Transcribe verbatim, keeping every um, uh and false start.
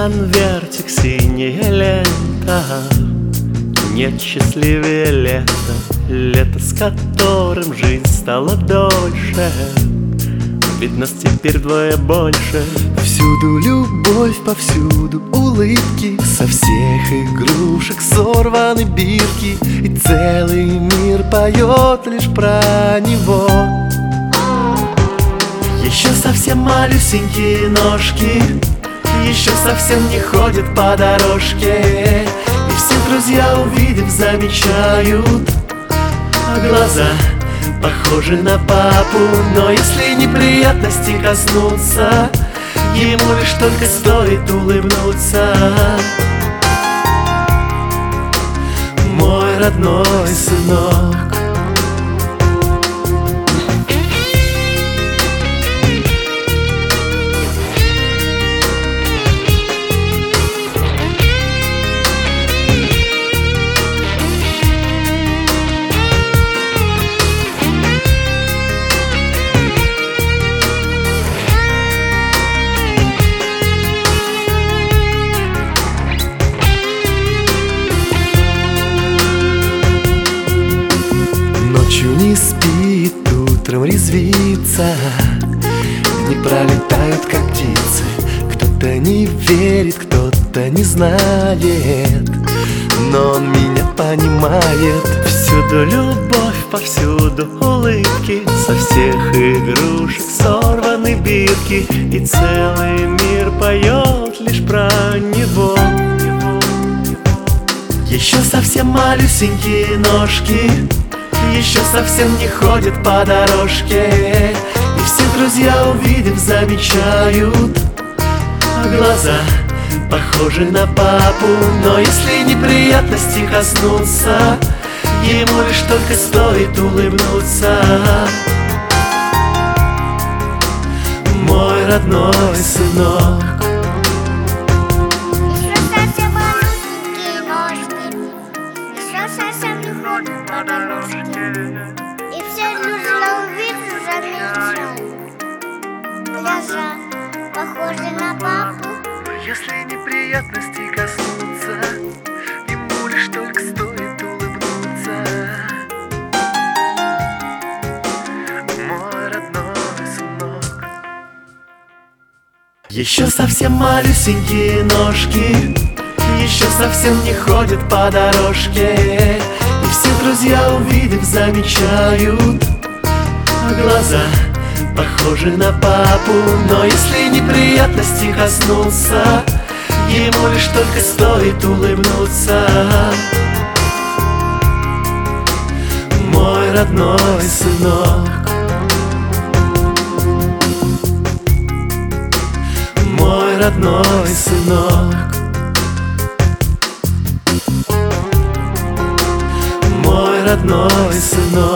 конвертик, синяя лента. Нет счастливее лета, лето, с которым жизнь стала дольше. Ведь нас теперь вдвое больше. Всюду любовь, повсюду улыбки, со всех игрушек сорваны бирки, и целый мир поет лишь про него. Еще совсем малюсенькие ножки, еще совсем не ходят по дорожке, и все друзья, увидев, замечают, а глаза похожи на папу. Но если неприятности коснуться, ему лишь только стоит улыбнуться. Мой родной сынок. Ночью не спит, утром резвится, дни пролетают как птицы. Кто-то не верит, кто-то не знает, но он меня понимает. Всюду любовь, повсюду улыбки, со всех игрушек сорваны бирки, и целый мир поет лишь про него. Еще совсем малюсенькие ножки, еще совсем не ходят по дорожке, и все друзья, увидев, замечают, а глаза похожи на папу. Но если неприятности коснуться, ему лишь только стоит улыбнуться. Мой родной сынок. Еще совсем малюсенькие ножки, еще совсем не ходят по дорожке, и все друзья, увидев, замечают, глаза похожи на папу. Если неприятности коснутся, ему лишь только стоит улыбнуться. Мой родной сынок. Еще совсем малюсенькие ножки, еще совсем не ходят по дорожке, и все друзья, увидев, замечают, а глаза похожи на папу. Но если неприятности коснуться, ему лишь только стоит улыбнуться. Мой родной сынок. Мой родной сынок. Мой родной сынок.